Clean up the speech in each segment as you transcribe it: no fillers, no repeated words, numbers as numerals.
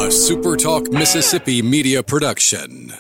A SuperTalk Mississippi media production.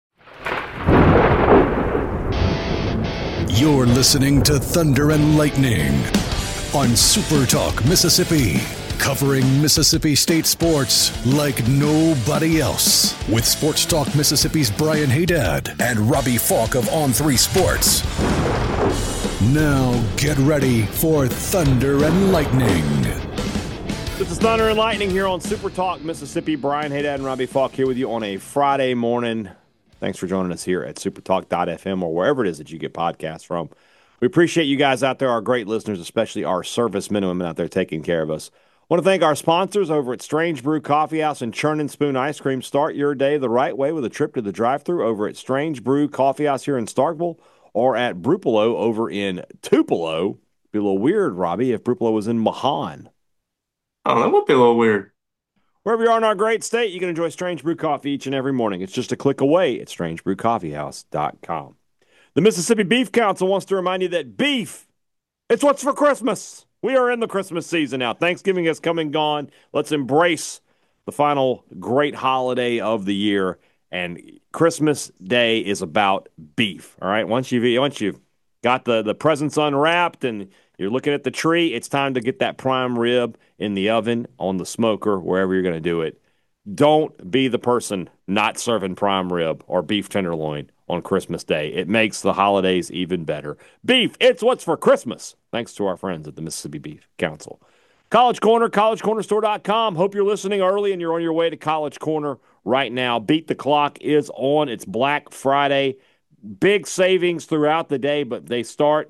You're listening to Thunder and Lightning on SuperTalk Mississippi, covering Mississippi State sports like nobody else. With Sports Talk Mississippi's Brian Haydad and Robbie Falk of On3 Sports. Now get ready for Thunder and Lightning. This is Thunder and Lightning here on Super Talk Mississippi. Brian Haydad and Robbie Falk here with you on a Friday morning. Thanks for joining us here at supertalk.fm or wherever it is that you get podcasts from. We appreciate you guys out there, our great listeners, especially our servicemen and women out there taking care of us. I want to thank our sponsors over at Strange Brew Coffee House and Churn and Spoon Ice Cream. Start your day the right way with a trip to the drive-thru over at Strange Brew Coffee House here in Starkville or at Brupolo over in Tupelo. Be a little weird, Robbie, if Brupolo was in Mahan. Oh, that would be a little weird. Wherever you are in our great state, you can enjoy Strange Brew Coffee each and every morning. It's just a click away at strangebrewcoffeehouse.com. The Mississippi Beef Council wants to remind you that beef, it's what's for Christmas. We are in the Christmas season now. Thanksgiving has come and gone. Let's embrace the final great holiday of the year. And Christmas Day is about beef. All right. Once you've got the presents unwrapped and you're looking at the tree, it's time to get that prime rib in the oven, on the smoker, wherever you're going to do it. Don't be the person not serving prime rib or beef tenderloin on Christmas Day. It makes the holidays even better. Beef, it's what's for Christmas. Thanks to our friends at the Mississippi Beef Council. College Corner, collegecornerstore.com. Hope you're listening early and you're on your way to College Corner right now. Beat the Clock is on. It's Black Friday. Big savings throughout the day, but they start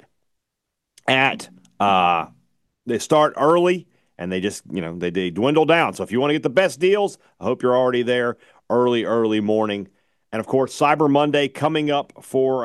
early and they just, they dwindle down. So if you want to get the best deals, I hope you're already there early morning. And of course, Cyber Monday coming up for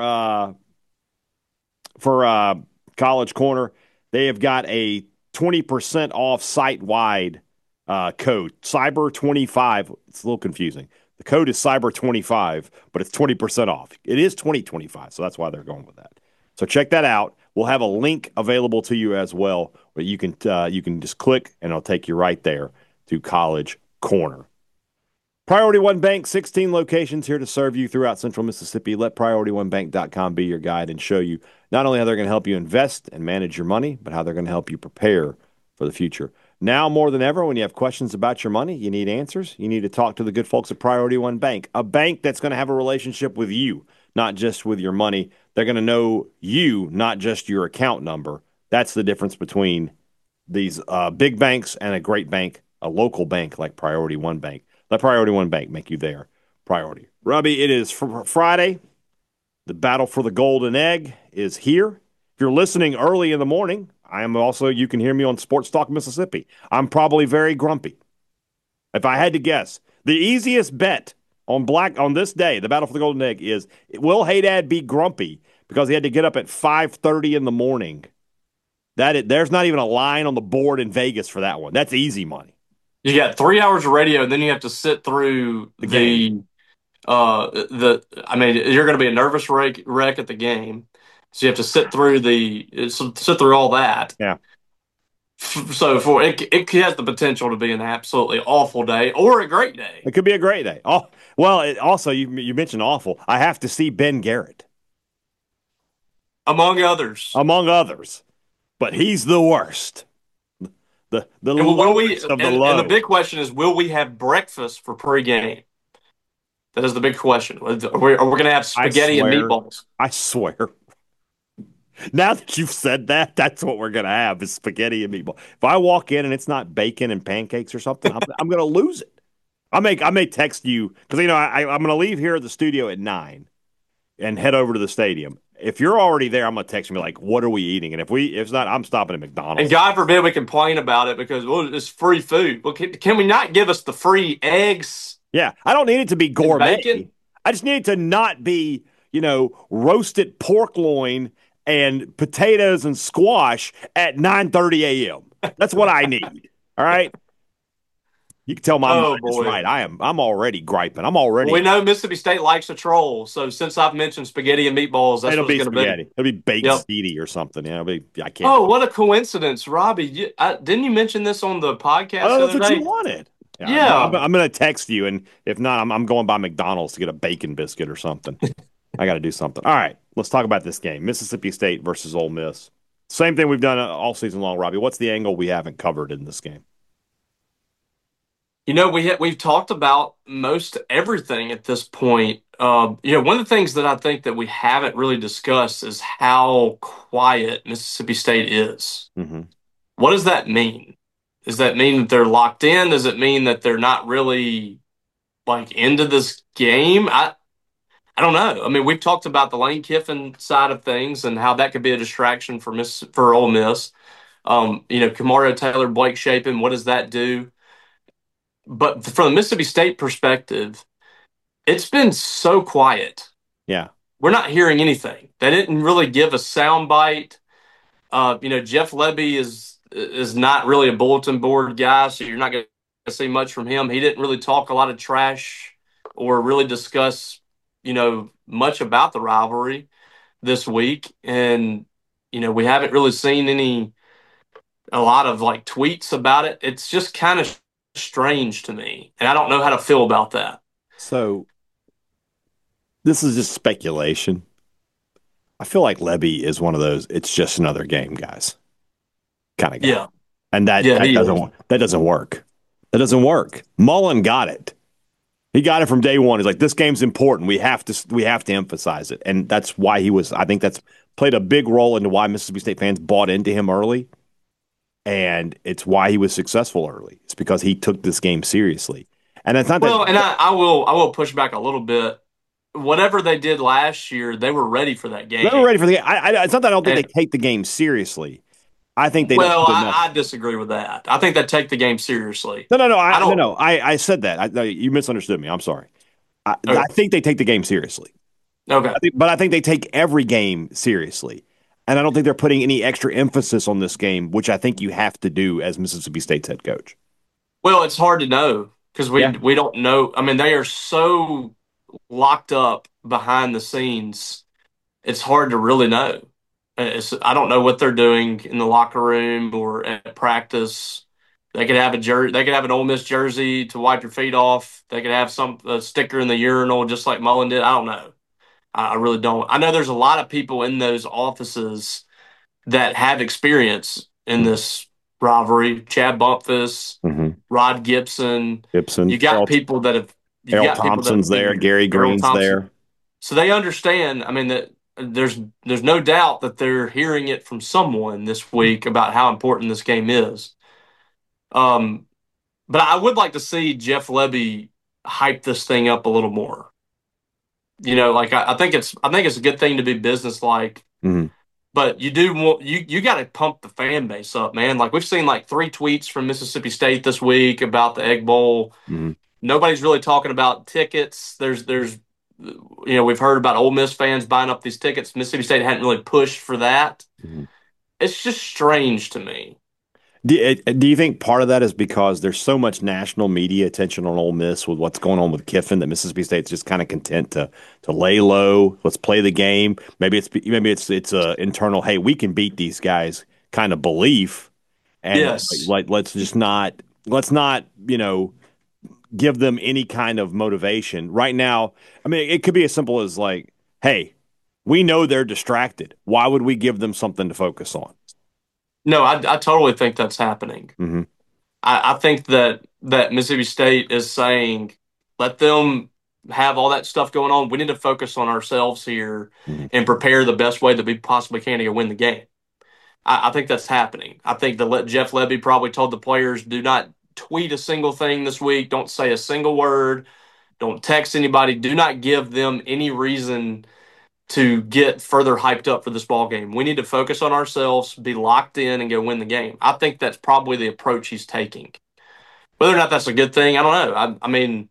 College Corner. They have got a 20% off site-wide code, Cyber25. It's a little confusing. The code is Cyber25, but it's 20% off. It is 2025, so that's why they're going with that. So check that out. We'll have a link available to you as well, but you can just click and it'll take you right there to College Corner. Priority One Bank, 16 locations here to serve you throughout Central Mississippi. Let PriorityOneBank.com be your guide and show you not only how they're going to help you invest and manage your money, but how they're going to help you prepare for the future. Now more than ever, when you have questions about your money, you need answers, you need to talk to the good folks at Priority One Bank, a bank that's going to have a relationship with you, not just with your money. They're going to know you, not just your account number. That's the difference between these big banks and a great bank, a local bank like Priority One Bank. Let Priority One Bank make you their priority. Robbie, it is Friday. The battle for the golden egg is here. If you're listening early in the morning, I am also, you can hear me on Sports Talk Mississippi. I'm probably very grumpy. If I had to guess, the easiest bet on this day, the battle for the golden egg, is will Haydad be grumpy because he had to get up at 5:30 in the morning? There's not even a line on the board in Vegas for that one. That's easy money. You got 3 hours of radio, and then you have to sit through the game. You're going to be a nervous wreck at the game, so you have to sit through all that. Yeah. So it has the potential to be an absolutely awful day or a great day. It could be a great day. Oh, well, also you mentioned awful. I have to see Ben Garrett, among others. But he's the worst. The lowest of the low. And the big question is, will we have breakfast for pregame? That is the big question. Are we going to have spaghetti and meatballs? I swear. Now that you've said that, that's what we're going to have is spaghetti and meatballs. If I walk in and it's not bacon and pancakes or something, I'm going to lose it. I may text you because, I'm going to leave here at the studio at 9 and head over to the stadium. If you're already there, I'm going to text you like, what are we eating? And if it's not, I'm stopping at McDonald's. And God forbid we complain about it because, it's free food. Well, can we not give us the free eggs? Yeah, I don't need it to be gourmet. I just need it to not be, roasted pork loin and potatoes and squash at 9:30 a.m. That's what I need. All right? You can tell my mind is right. I'm already griping. We know Mississippi State likes to troll, so since I've mentioned spaghetti and meatballs, that's what it's going to be. It'll be baked ziti or something. I can't. Oh, what a coincidence, Robbie! Didn't you mention this on the podcast? Oh, that's what you wanted. Yeah, Yeah. I'm going to text you, and if not, I'm going by McDonald's to get a bacon biscuit or something. I got to do something. All right, let's talk about this game: Mississippi State versus Ole Miss. Same thing we've done all season long, Robbie. What's the angle we haven't covered in this game? We've talked about most everything at this point. One of the things that I think that we haven't really discussed is how quiet Mississippi State is. Mm-hmm. What does that mean? Does that mean that they're locked in? Does it mean that they're not really like into this game? I don't know. I mean, we've talked about the Lane Kiffin side of things and how that could be a distraction for Ole Miss. Kamario Taylor, Blake Shapen, what does that do? But from the Mississippi State perspective, it's been so quiet. Yeah. We're not hearing anything. They didn't really give a soundbite. Jeff Lebby is not really a bulletin board guy, so you're not going to see much from him. He didn't really talk a lot of trash or really discuss, much about the rivalry this week. And, we haven't really seen a lot of like tweets about it. It's just kind of strange to me. And I don't know how to feel about that. So this is just speculation. I feel like Lebby is one of those. It's just another game, guys. Kind of guy. Yeah. And that doesn't work. That doesn't work. Mullen got it. He got it from day one. He's like, this game's important. We have to emphasize it. And that's why I think that's played a big role into why Mississippi State fans bought into him early. And it's why he was successful early. It's because he took this game seriously. And it's not Well, and I will push back a little bit. Whatever they did last year, they were ready for that game. they were ready for the game. It's not that I don't think they take the game seriously. I think they well, don't. I disagree with that. I think they take the game seriously. No. I said that. You misunderstood me. I'm sorry. Okay. I think they take the game seriously. Okay. But I think they take every game seriously. And I don't think they're putting any extra emphasis on this game, which I think you have to do as Mississippi State's head coach. Well, it's hard to know because we don't know. I mean, they are so locked up behind the scenes. It's hard to really know. I don't know what they're doing in the locker room or at practice. They could have They could have an Ole Miss jersey to wipe your feet off. They could have a sticker in the urinal, just like Mullen did. I don't know. I really don't. I know there's a lot of people in those offices that have experience in this rivalry. Chad Bumpus, Rod Gibson. You got people that have. Errol Thompson's there. Gary Green's there. So they understand. I mean that there's no doubt that they're hearing it from someone this week about how important this game is. But I would like to see Jeff Lebby hype this thing up a little more. I think it's a good thing to be businesslike. Mm-hmm. But you got to pump the fan base up, man. Like we've seen like 3 tweets from Mississippi State this week about the Egg Bowl. Mm-hmm. Nobody's really talking about tickets. We've heard about Ole Miss fans buying up these tickets. Mississippi State hadn't really pushed for that. Mm-hmm. It's just strange to me. Do you think part of that is because there's so much national media attention on Ole Miss with what's going on with Kiffin that Mississippi State's just kind of content to lay low, let's play the game. Maybe it's a internal, hey, we can beat these guys kind of belief, and yes. let's not give them any kind of motivation right now. I mean, it could be as simple as like, hey, we know they're distracted. Why would we give them something to focus on? No, I totally think that's happening. Mm-hmm. I think that Mississippi State is saying, let them have all that stuff going on. We need to focus on ourselves here and prepare the best way that we possibly can to go win the game. I think that's happening. I think that Jeff Lebby probably told the players, do not tweet a single thing this week. Don't say a single word. Don't text anybody. Do not give them any reason to get further hyped up for this ball game. We need to focus on ourselves, be locked in, and go win the game. I think that's probably the approach he's taking. Whether or not that's a good thing, I don't know. I mean,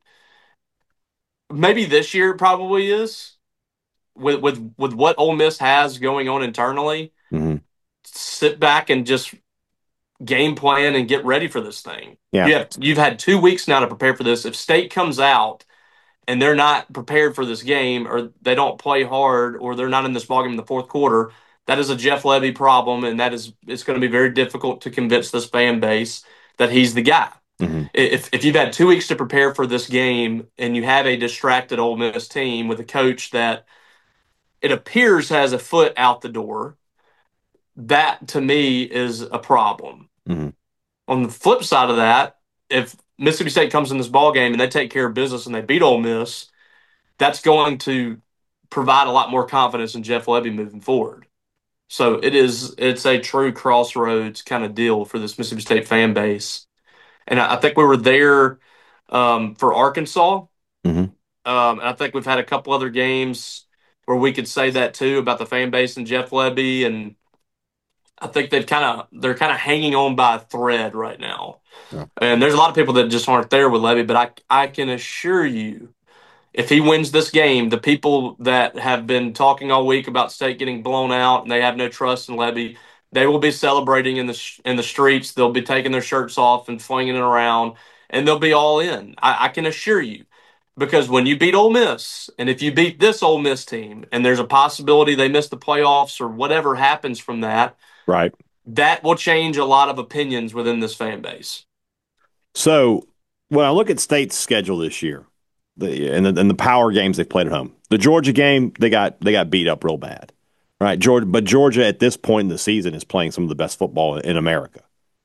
maybe this year it probably is. With what Ole Miss has going on internally, sit back and just game plan and get ready for this thing. Yeah. You've had 2 weeks now to prepare for this. If State comes out and they're not prepared for this game, or they don't play hard, or they're not in this ballgame in the fourth quarter, that is a Jeff Lebby problem, and it's going to be very difficult to convince this fan base that he's the guy. Mhm. If you've had 2 weeks to prepare for this game and you have a distracted Ole Miss team with a coach that it appears has a foot out the door, that to me is a problem. Mhm. On the flip side of that, if Mississippi State comes in this ball game and they take care of business and they beat Ole Miss, that's going to provide a lot more confidence in Jeff Lebby moving forward. So it's a true crossroads kind of deal for this Mississippi State fan base. And I think we were there for Arkansas. Mhm. And I think we've had a couple other games where we could say that too about the fan base and Jeff Lebby. And I think they're kind of hanging on by a thread right now. Yeah. And there's a lot of people that just aren't there with Lebby, but I can assure you, if he wins this game, the people that have been talking all week about State getting blown out and they have no trust in Lebby, they will be celebrating in the streets. They'll be taking their shirts off and flinging it around, and they'll be all in. I can assure you, because when you beat Ole Miss, and if you beat this Ole Miss team, and there's a possibility they miss the playoffs or whatever happens from that, Right. that will change a lot of opinions within this fan base. So when I look at State's schedule this year, and the power games they've played at home, the Georgia game they got beat up real bad, right? Georgia at this point in the season is playing some of the best football in America.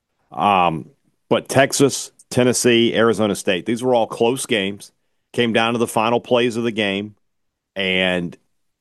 But Texas, Tennessee, Arizona State, these were all close games. Came down to the final plays of the game, and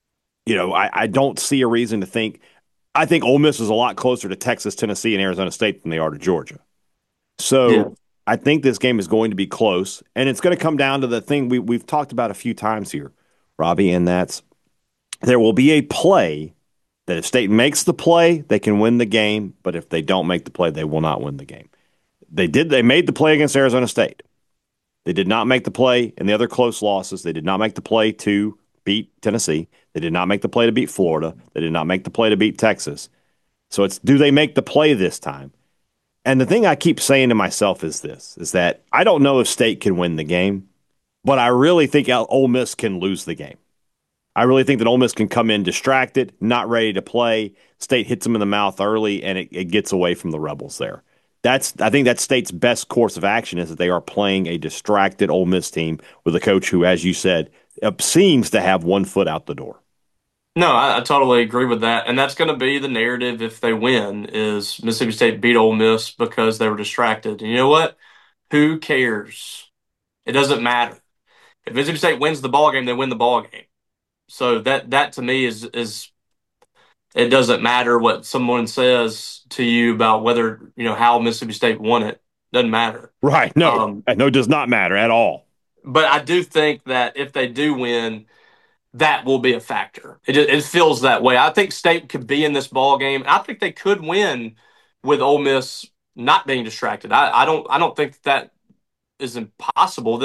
I don't see a reason to think. I think Ole Miss is a lot closer to Texas, Tennessee, and Arizona State than they are to Georgia. Yeah. So I think this game is going to be close, and it's going to come down to the thing we've talked about a few times here, Robbie, and that's there will be a play that if State makes the play, they can win the game, but if they don't make the play, they will not win the game. They made the play against Arizona State. They did not make the play in the other close losses. They did not make the play to beat Tennessee. They did not make the play to beat Florida. They did not make the play to beat Texas. So it's, do they make the play this time? And the thing I keep saying to myself is this, is that I don't know if State can win the game, but I really think Ole Miss can lose the game. I really think that Ole Miss can come in distracted, not ready to play. State hits them in the mouth early, and it gets away from the Rebels there. I think that's State's best course of action is that they are playing a distracted Ole Miss team with a coach who, as you said, seems to have one foot out the door. No, I totally agree with that, and that's going to be the narrative if they win. Is Mississippi State beat Ole Miss because they were distracted? And you know what? Who cares? It doesn't matter. If Mississippi State wins the ball game, they win the ball game. So that to me is it doesn't matter what someone says to you about whether how Mississippi State won it. Doesn't matter. Right. No, no, it does not matter at all. But I do think that if they do win, that will be a factor. It feels that way. I think State could be in this ball game. I think they could win with Ole Miss not being distracted. I don't think that is impossible.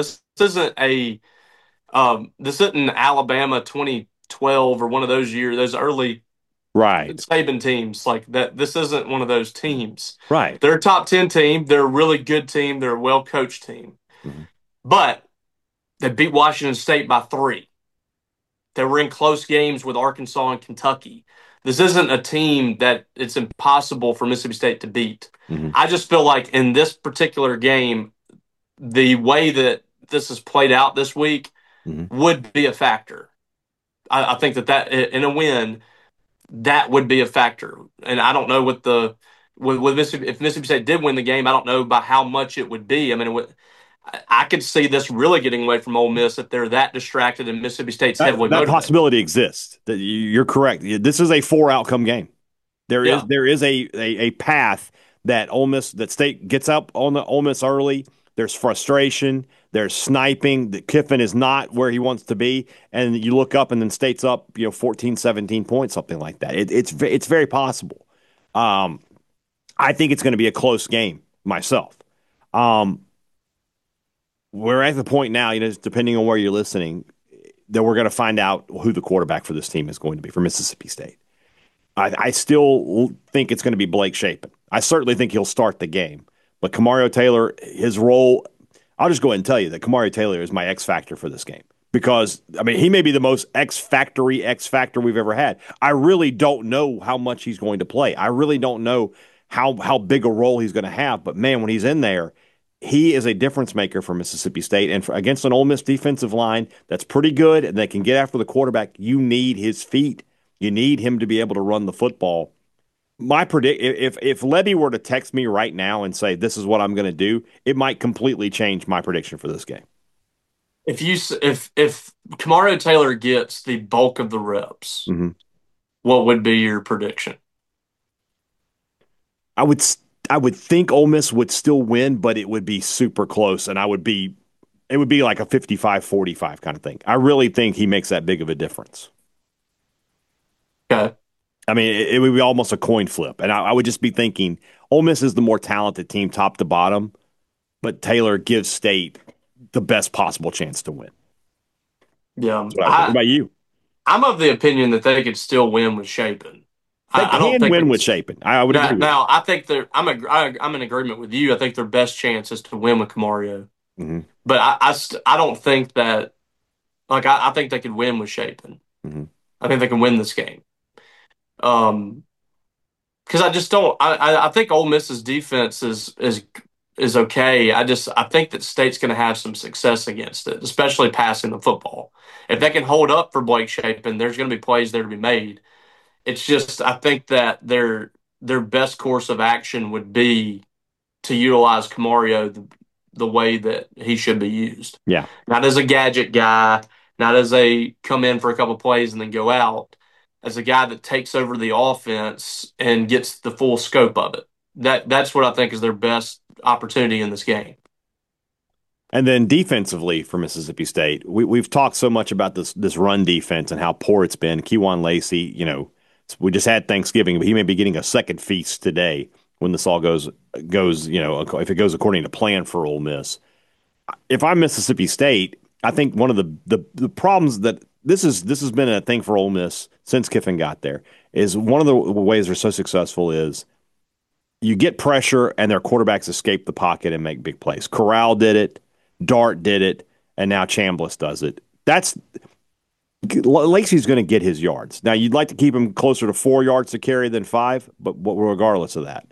This isn't Alabama 2012 or one of those years, those early Right. Saban teams like that. This isn't one of those teams. Right. They're a top 10 team. They're a really good team. They're a well coached team. Mm-hmm. But they beat Washington State by 3. They were in close games with Arkansas and Kentucky. This isn't a team that it's impossible for Mississippi State to beat. Mm-hmm. I just feel like in this particular game, the way that this has played out this week would be a factor. I think that in a win, that would be a factor. And I don't know with Mississippi, if Mississippi State did win the game, I don't know by how much it would be. I mean, I could see this really getting away from Ole Miss if they're that distracted and Mississippi State's heavily motivated. That possibility exists. You're correct. This is a 4-outcome game. There is a path that State gets up on the Ole Miss early. There's frustration. There's sniping. That Kiffin is not where he wants to be, and you look up and then State's up 14, 17 points, something like that. It's very possible. I think it's going to be a close game myself. We're at the point now, depending on where you're listening, that we're going to find out who the quarterback for this team is going to be for Mississippi State. I still think it's going to be Blake Shapen. I certainly think he'll start the game. But Kamario Taylor, his role, I'll just go ahead and tell you that Kamario Taylor is my X factor for this game. Because, he may be the most X factor we've ever had. I really don't know how much he's going to play. I really don't know how big a role he's going to have. But, man, when he's in there, he is a difference maker for Mississippi State. And against an Ole Miss defensive line that's pretty good and they can get after the quarterback, you need his feet. You need him to be able to run the football. If Lebby were to text me right now and say this is what I'm going to do, it might completely change my prediction for this game. If Kamario Taylor gets the bulk of the reps, Mm-hmm. what would be your prediction? I would I would think Ole Miss would still win, but it would be super close, and it would be like a 55-45 kind of thing. I really think he makes that big of a difference. Okay. I mean, it would be almost a coin flip, and I would just be thinking Ole Miss is the more talented team, top to bottom, but Taylor gives State the best possible chance to win. Yeah. That's what I think. What about you? I'm of the opinion that they could still win with Shapen. They I don't can think win with it's Shapen. I would agree with now. I think I'm in agreement with you. I think their best chance is to win with Camario, you. Mm-hmm. but I don't think that. Like I think they could win with Shapen. Mm-hmm. I think they can win this game. Um, because I just don't. I think Ole Miss's defense is okay. I think that State's going to have some success against it, especially passing the football. If they can hold up for Blake Shapen, there's going to be plays there to be made. It's just I think that their best course of action would be to utilize Camario the way that he should be used. Yeah. Not as a gadget guy, not as a come in for a couple plays and then go out, as a guy that takes over the offense and gets the full scope of it. That's what I think is their best opportunity in this game. And then defensively for Mississippi State, we've talked so much about this run defense and how poor it's been. Kewan Lacey, we just had Thanksgiving, but he may be getting a second feast today when this all goes, if it goes according to plan for Ole Miss. If I'm Mississippi State, I think one of the problems that this has been a thing for Ole Miss since Kiffin got there is one of the ways they're so successful is you get pressure and their quarterbacks escape the pocket and make big plays. Corral did it, Dart did it, and now Chambliss does it. Lacey's going to get his yards. Now you'd like to keep him closer to 4 yards to carry than 5, but regardless of that,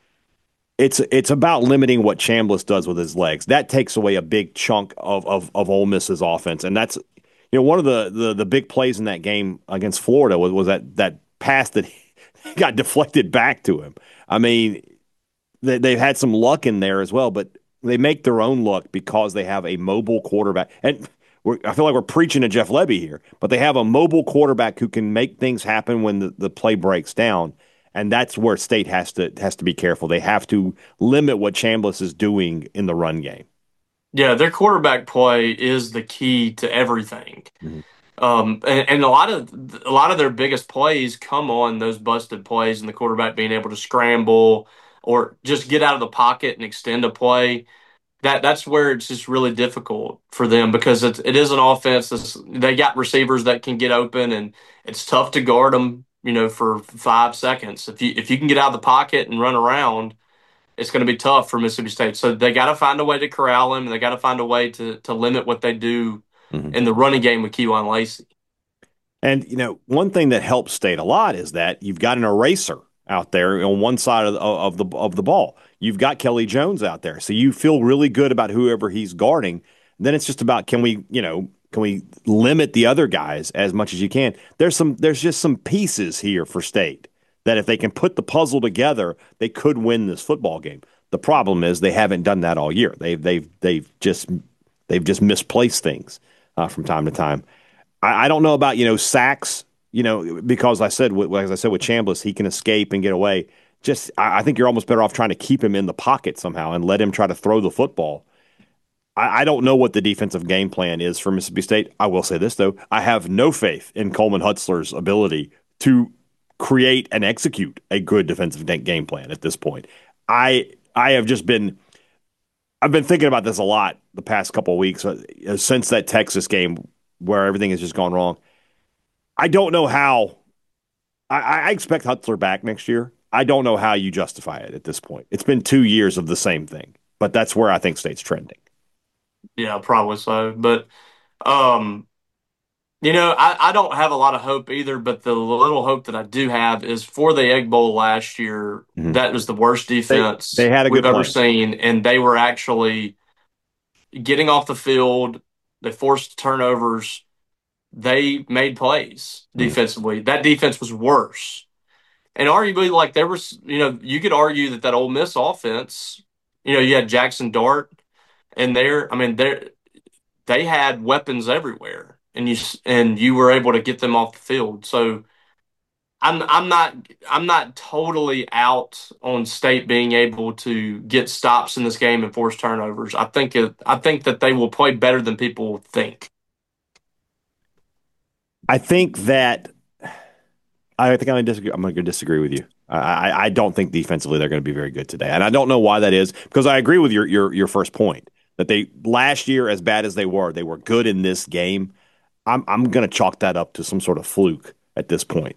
it's about limiting what Chambliss does with his legs. That takes away a big chunk of Ole Miss's offense, and that's one of the big plays in that game against Florida was that pass that got deflected back to him. I mean, they've had some luck in there as well, but they make their own luck because they have a mobile quarterback. And I feel like we're preaching to Jeff Lebby here, but they have a mobile quarterback who can make things happen when the play breaks down. And that's where State has to be careful. They have to limit what Chambliss is doing in the run game. Yeah, their quarterback play is the key to everything. Mm-hmm. And a lot of their biggest plays come on those busted plays and the quarterback being able to scramble or just get out of the pocket and extend a play. That's where it's just really difficult for them because it is an offense they got receivers that can get open and it's tough to guard them, for 5 seconds. If you can get out of the pocket and run around, it's going to be tough for Mississippi State. So they got to find a way to corral him. And they got to find a way to limit what they do Mm-hmm. in the running game with Kewan Lacey. And one thing that helps State a lot is that you've got an eraser out there on one side of the ball. You've got Kelly Jones out there, so you feel really good about whoever he's guarding. Then it's just about can we limit the other guys as much as you can. There's just some pieces here for State that if they can put the puzzle together, they could win this football game. The problem is they haven't done that all year. They've just misplaced things from time to time. I don't know about sacks, because as I said with Chambliss, he can escape and get away. I think you're almost better off trying to keep him in the pocket somehow and let him try to throw the football. I don't know what the defensive game plan is for Mississippi State. I will say this though: I have no faith in Coleman Hutzler's ability to create and execute a good defensive game plan at this point. I've been thinking about this a lot the past couple of weeks since that Texas game where everything has just gone wrong. I don't know how. I expect Hutzler back next year. I don't know how you justify it at this point. It's been 2 years of the same thing, but that's where I think State's trending. Yeah, probably so. But I don't have a lot of hope either, but the little hope that I do have is for the Egg Bowl last year. Mhm. That was the worst They defense had a we've good ever plan. seen, and they were actually getting off the field. They forced turnovers. They made plays Mhm. defensively. That defense was worse. And arguably, like there was, you could argue that Ole Miss offense, you had Jackson Dart and there. I mean, they had weapons everywhere, and you were able to get them off the field. So I'm not totally out on State being able to get stops in this game and force turnovers. I think that they will play better than people think. I think that I think I'm going to disagree. I'm going to disagree with you. I don't think defensively they're going to be very good today, and I don't know why that is because I agree with your first point that they last year, as bad as they were good in this game. I'm going to chalk that up to some sort of fluke at this point.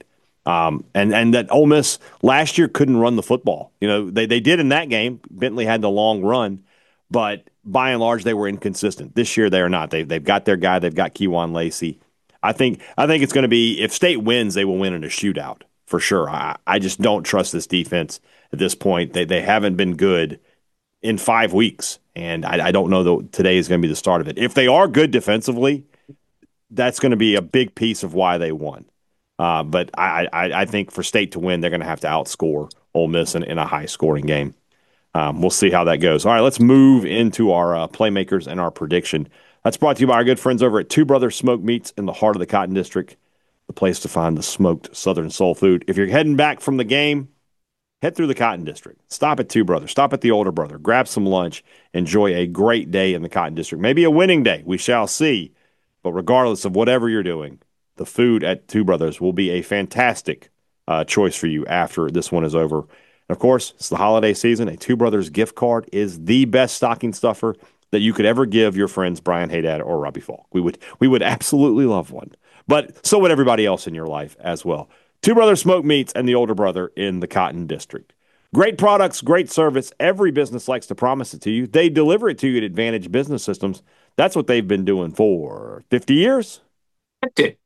And that Ole Miss last year couldn't run the football. They did in that game. Bentley had the long run, but by and large they were inconsistent. This year they are not. They've got their guy. They've got Kewan Lacey. I think it's going to be if State wins, they will win in a shootout for sure. I just don't trust this defense at this point. They haven't been good in 5 weeks, and I don't know that today is going to be the start of it. If they are good defensively, that's going to be a big piece of why they won. But I think for State to win, they're going to have to outscore Ole Miss in a high scoring game. We'll see how that goes. All right, let's move into our playmakers and our prediction. That's brought to you by our good friends over at Two Brothers Smoked Meats in the heart of the Cotton District, the place to find the smoked Southern soul food. If you're heading back from the game, head through the Cotton District. Stop at Two Brothers. Stop at the Older Brother. Grab some lunch. Enjoy a great day in the Cotton District. Maybe a winning day. We shall see. But regardless of whatever you're doing, the food at Two Brothers will be a fantastic choice for you after this one is over. And of course, it's the holiday season. A Two Brothers gift card is the best stocking stuffer that you could ever give your friends Brian Haydad or Robbie Falk. We would absolutely love one. But so would everybody else in your life as well. Two Brothers Smoked Meats and the Older Brother in the Cotton District. Great products, great service. Every business likes to promise it to you. They deliver it to you at Advantage Business Systems. That's what they've been doing for 50 years. Okay.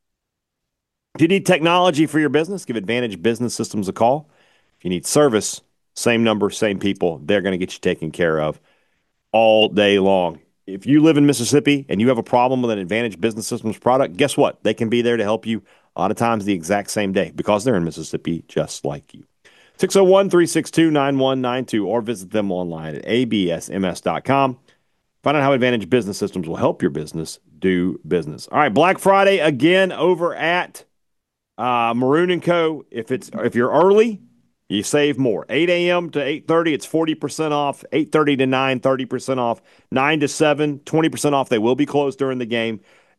If you need technology for your business, give Advantage Business Systems a call. If you need service, same number, same people. They're going to get you taken care of all day long. If you live in Mississippi and you have a problem with an Advantage Business Systems product, guess what? They can be there to help you a lot of times the exact same day because they're in Mississippi just like you. 601-362-9192 or visit them online at absms.com. Find out how Advantage Business Systems will help your business do business. All right, Black Friday again over at Maroon & Co. If you're early, you save more. 8 a.m. to 8:30, it's 40% off. 8:30 to 9, 30% off. 9 to 7, 20% off. They will be closed during the game.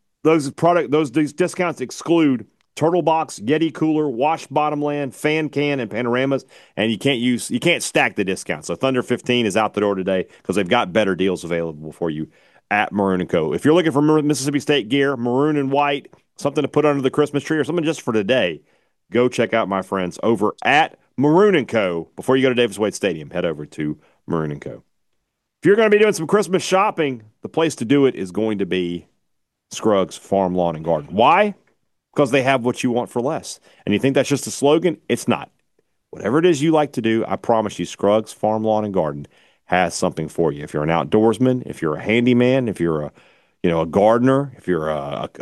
These discounts exclude Turtle Box, Yeti Cooler, Wash Bottomland, Fan Can, and Panoramas. And you can't stack the discounts. So Thunder 15 is out the door today because they've got better deals available for you at Maroon & Co. If you're looking for Mississippi State gear, maroon and white, something to put under the Christmas tree or something just for today, go check out my friends over at Maroon & Co. Before you go to Davis Wade Stadium, head over to Maroon & Co. If you're going to be doing some Christmas shopping, the place to do it is going to be Scruggs Farm, Lawn, and Garden. Why? Because they have what you want for less. And you think that's just a slogan? It's not. Whatever it is you like to do, I promise you, Scruggs Farm, Lawn, and Garden has something for you. If you're an outdoorsman, if you're a handyman, if you're a gardener, if you're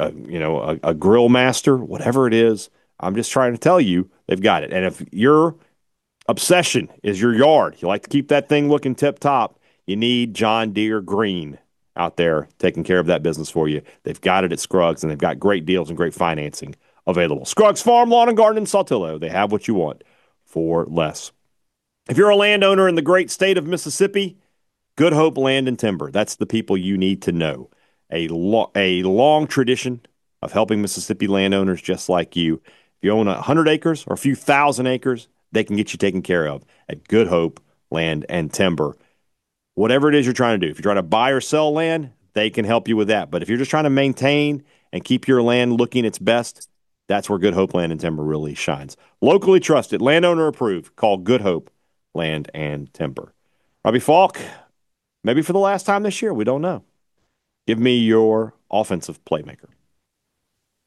a grill master, whatever it is, I'm just trying to tell you they've got it. And if your obsession is your yard, you like to keep that thing looking tip top, you need John Deere Green out there taking care of that business for you. They've got it at Scruggs, and they've got great deals and great financing available. Scruggs Farm, Lawn, and Garden in Saltillo. They have what you want for less. If you're a landowner in the great state of Mississippi, Good Hope Land and Timber. That's the people you need to know. A long tradition of helping Mississippi landowners just like you. If you own 100 acres or a few thousand acres, they can get you taken care of at Good Hope Land and Timber. Whatever it is you're trying to do, if you're trying to buy or sell land, they can help you with that. But if you're just trying to maintain and keep your land looking its best, that's where Good Hope Land and Timber really shines. Locally trusted, landowner approved. Call Good Hope Land and Timber. Robbie Falk, maybe for the last time this year, we don't know. Give me your offensive playmaker.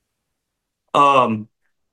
Um,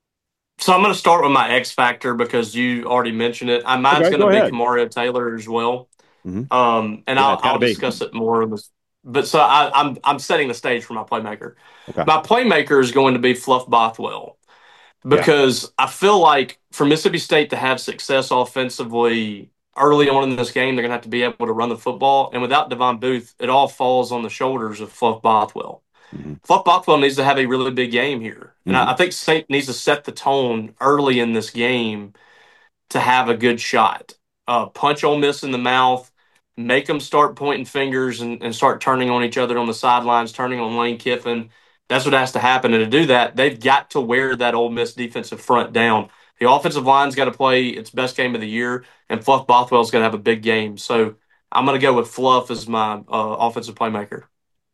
so I'm going to start with my X factor because you already mentioned it. Mine's Okay, going to go be ahead. Kamario Taylor as well. Hmm. And Yeah, I'll it's got to I'll be. discuss it more in this. But so I'm setting the stage for my playmaker. Okay. My playmaker is going to be Fluff Bothwell Yeah. because I feel like for Mississippi State to have success offensively early on in this game, they're going to have to be able to run the football. And without Devon Booth, it all falls on the shoulders of Fluff Bothwell. Hmm. Fluff Bothwell needs to have a really big game here. And Hmm. I think State needs to set the tone early in this game to have a good shot. Punch Ole Miss in the mouth, make them start pointing fingers and start turning on each other on the sidelines, turning on Lane Kiffin. That's what has to happen. And to do that, they've got to wear that Ole Miss defensive front down. The offensive line's got to play its best game of the year, and Fluff Bothwell's got to have a big game. So I'm going to go with Fluff as my offensive playmaker.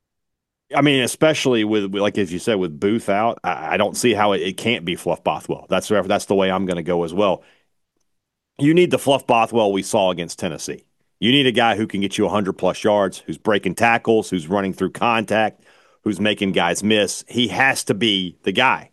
I mean, especially with like as you said, with Booth out, I don't see how it can't be Fluff Bothwell. That's the way I'm going to go as well. You need the Fluff Bothwell we saw against Tennessee. You need a guy who can get you 100 plus yards, who's breaking tackles, who's running through contact, who's making guys miss. He has to be the guy.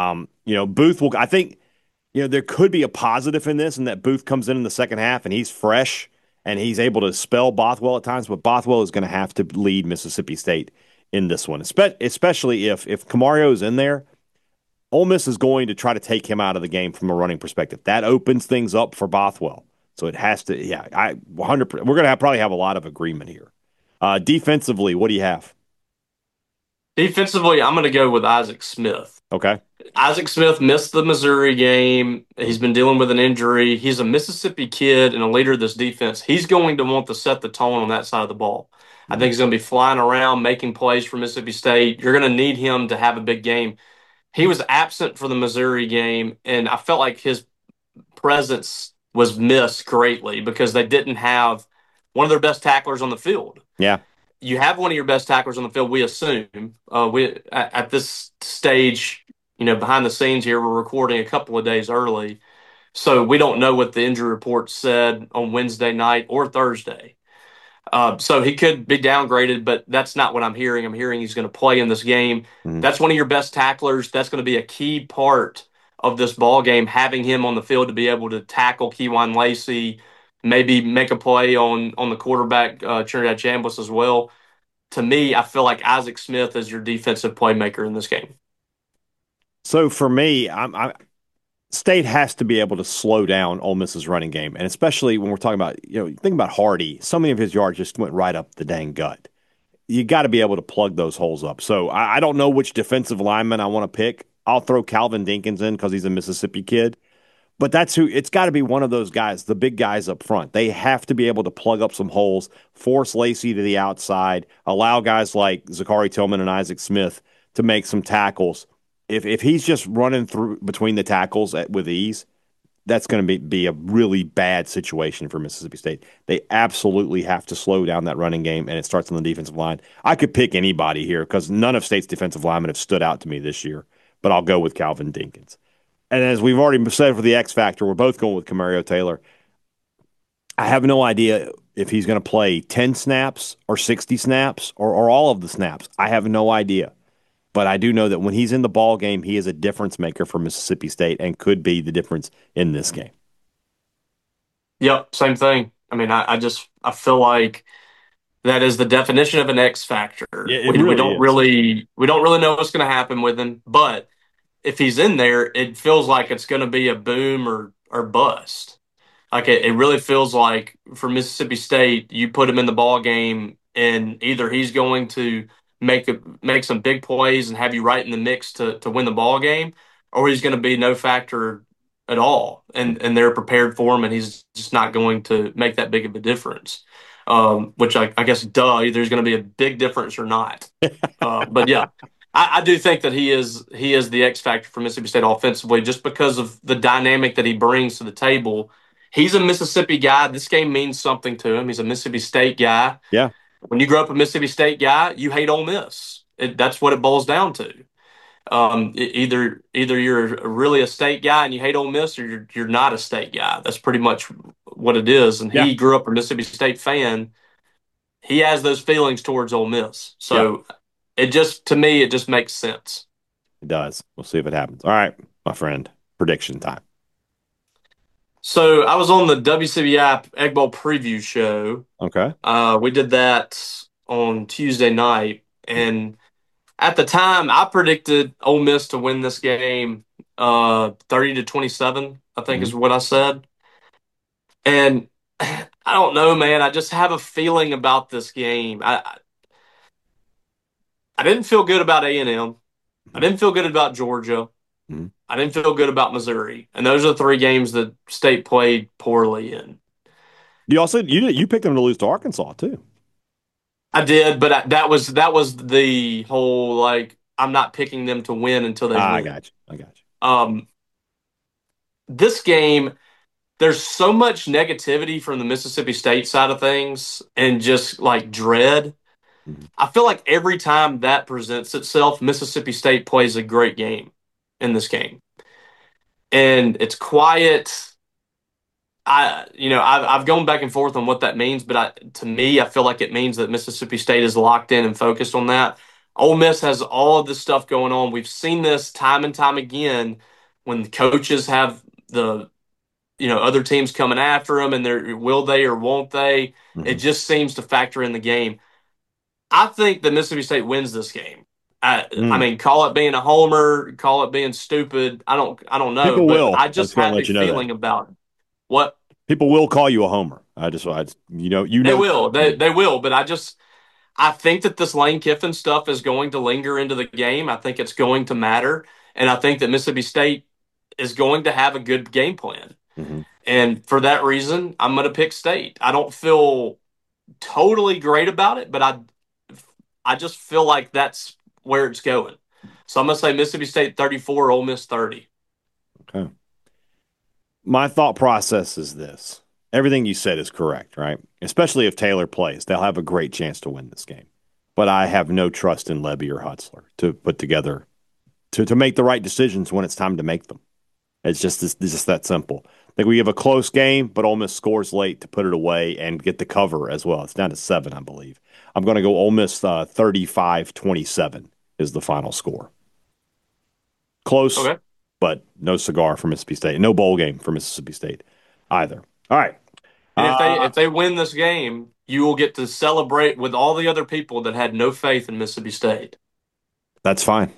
Booth will. I think there could be a positive in this, and that Booth comes in the second half and he's fresh and he's able to spell Bothwell at times. But Bothwell is going to have to lead Mississippi State in this one, especially if Camario is in there. Ole Miss is going to try to take him out of the game from a running perspective. That opens things up for Bothwell. So it has to, yeah, 100%. We're going to probably have a lot of agreement here. Defensively, what do you have? Defensively, I'm going to go with Isaac Smith. Okay. Isaac Smith missed the Missouri game. He's been dealing with an injury. He's a Mississippi kid and a leader of this defense. He's going to want to set the tone on that side of the ball. I think he's going to be flying around, making plays for Mississippi State. You're going to need him to have a big game. He was absent for the Missouri game, and I felt like his presence was missed greatly because they didn't have one of their best tacklers on the field. Yeah. You have one of your best tacklers on the field, we assume. We at this stage, behind the scenes here, we're recording a couple of days early, so we don't know what the injury report said on Wednesday night or Thursday. So he could be downgraded, but that's not what I'm hearing. I'm hearing he's going to play in this game. Mhm. That's one of your best tacklers. That's going to be a key part of this ball game, having him on the field to be able to tackle Keywan Lacey, maybe make a play on the quarterback, Trinidad Chambliss as well. To me, I feel like Isaac Smith is your defensive playmaker in this game. So for me, State has to be able to slow down Ole Miss's running game, and especially when we're talking about, think about Hardy. So many of his yards just went right up the dang gut. You got to be able to plug those holes up. So I don't know which defensive lineman I want to pick. I'll throw Calvin Dinkins in because he's a Mississippi kid. But that's who it's got to be one of those guys, the big guys up front. They have to be able to plug up some holes, force Lacey to the outside, allow guys like Zachary Tillman and Isaac Smith to make some tackles. If he's just running through between the tackles with ease, that's going to be a really bad situation for Mississippi State. They absolutely have to slow down that running game, and it starts on the defensive line. I could pick anybody here because none of State's defensive linemen have stood out to me this year, but I'll go with Calvin Dinkins. And as we've already said for the X Factor, we're both going with Camario Taylor. I have no idea if he's going to play 10 snaps or 60 snaps or all of the snaps. I have no idea. But I do know that when he's in the ball game, he is a difference maker for Mississippi State and could be the difference in this game. Yep, same thing. I mean, I feel like that is the definition of an X factor. Yeah, it We really don't is. really know what's going to happen with him, but if he's in there, it feels like it's going to be a boom or bust. Like it really feels like for Mississippi State, you put him in the ball game, and either he's going to make some big plays and have you right in the mix to win the ball game, or he's going to be no factor at all, and they're prepared for him, and he's just not going to make that big of a difference. Which I guess, duh, either there's going to be a big difference or not. But yeah, I do think that he is the X factor for Mississippi State offensively, just because of the dynamic that he brings to the table. He's a Mississippi guy. This game means something to him. He's a Mississippi State guy. Yeah. When you grow up a Mississippi State guy, you hate Ole Miss. That's what it boils down to. Either you're really a state guy and you hate Ole Miss, or you're not a state guy. That's pretty much what it is. And Yeah. he grew up a Mississippi State fan. He has those feelings towards Ole Miss. Yeah. So it just, to me, it just makes sense. It does. We'll see if it happens. All right, my friend. Prediction time. So I was on the WCBI Egg Bowl preview show. Okay. We did that on Tuesday night, and at the time, I predicted Ole Miss to win this game, 30-27. I think is what I said. And I don't know, man. I just have a feeling about this game. I didn't feel good about A&M. I didn't feel good about Georgia. Mhm. I didn't feel good about Missouri, and those are the 3 games that State played poorly in. You also you picked them to lose to Arkansas too. I did, but that was the whole like I'm not picking them to win until they win. I got you. This game, there's so much negativity from the Mississippi State side of things, and just like dread. Mhm. I feel like every time that presents itself, Mississippi State plays a great game in this game, and it's quiet. I've gone back and forth on what that means, but to me, I feel like it means that Mississippi State is locked in and focused on that. Ole Miss has all of this stuff going on. We've seen this time and time again when the coaches have the other teams coming after them, and will they or won't they? It Mhm. just seems to factor in the game. I think that Mississippi State wins this game. I mean, call it being a homer, call it being stupid. I don't know, People but will. I I just just want to have a let you know feeling that. about it. What? People will call you a homer. They will. They will. But I think that this Lane Kiffin stuff is going to linger into the game. I think it's going to matter. And I think that Mississippi State is going to have a good game plan. Mhm. And for that reason, I'm going to pick State. I don't feel totally great about it, but I just feel like that's where it's going. So I'm going to say Mississippi State 34, Ole Miss 30. Okay. My thought process is this. Everything you said is correct, right? Especially if Taylor plays, they'll have a great chance to win this game. But I have no trust in Levy or Hutzler to put together to make the right decisions when it's time to make them. It's just that simple. I think we have a close game, but Ole Miss scores late to put it away and get the cover as well. It's down to 7, I believe. I'm going to go Ole Miss 35-27 is the final score. Close, Okay. but no cigar for Mississippi State. No bowl game for Mississippi State either. All right. And if they win this game, you will get to celebrate with all the other people that had no faith in Mississippi State. That's fine.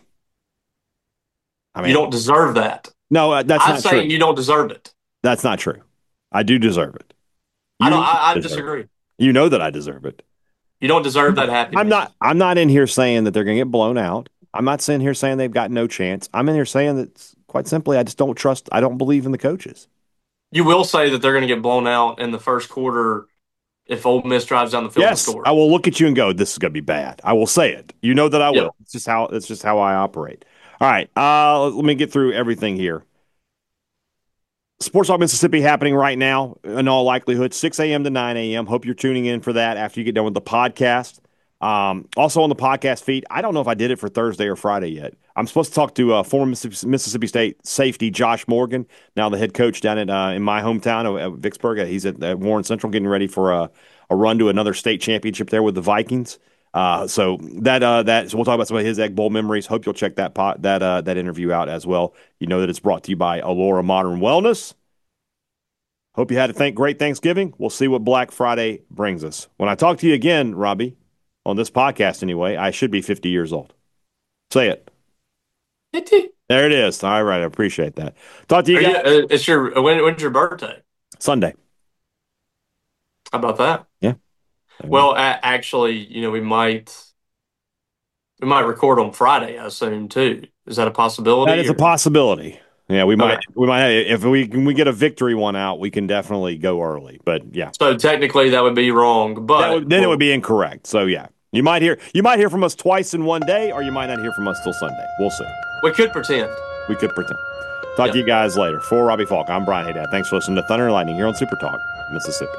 I mean, You don't deserve that. no, that's I'm not saying true. you don't deserve it. That's not true. I do deserve it. I don't. You I deserve it. disagree. You know that I deserve it. You don't deserve that happiness. I'm not in here saying that they're going to get blown out. I'm not sitting here saying they've got no chance. I'm in here saying that quite simply, I just don't trust. I don't believe in the coaches. You will say that they're going to get blown out in the first quarter if Ole Miss drives down the field and Yes, scores. I will look at you and go, "This is going to be bad." I will say it. You know that I will. Yeah. It's just how I operate. All right. Let me get through everything here. Sports Talk Mississippi happening right now, in all likelihood, 6 a.m. to 9 a.m. Hope you're tuning in for that after you get done with the podcast. Also on the podcast feed, I don't know if I did it for Thursday or Friday yet. I'm supposed to talk to former Mississippi State safety Josh Morgan, now the head coach down in my hometown of Vicksburg. He's at Warren Central getting ready for a run to another state championship there with the Vikings. So we'll talk about some of his Egg Bowl memories. Hope you'll check that interview out as well. You know that it's brought to you by Allura Modern Wellness. Hope you had a great Thanksgiving. We'll see what Black Friday brings us. When I talk to you again, Robbie, on this podcast anyway, I should be 50 years old. Say it. There it is. All right, I appreciate that. Talk to you guys. When's your birthday? Sunday. How about that? Yeah. Well, actually, we might record on Friday, I assume too. Is that a possibility? That is a possibility. Yeah, we might if we get a victory one out, we can definitely go early. But yeah. So technically that would be wrong, but then it would be incorrect. So yeah. You might hear from us twice in one day, or you might not hear from us till Sunday. We'll see. We could pretend. Talk to you guys later. For Robbie Falk, I'm Brian Haydad. Thanks for listening to Thunder and Lightning here on Super Talk, Mississippi.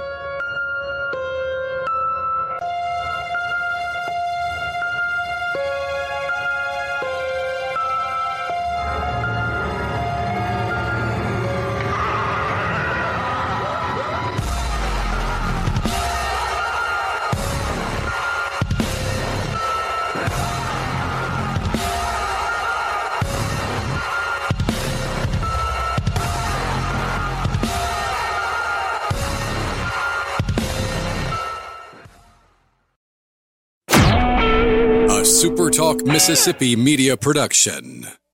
SuperTalk Mississippi Media Production.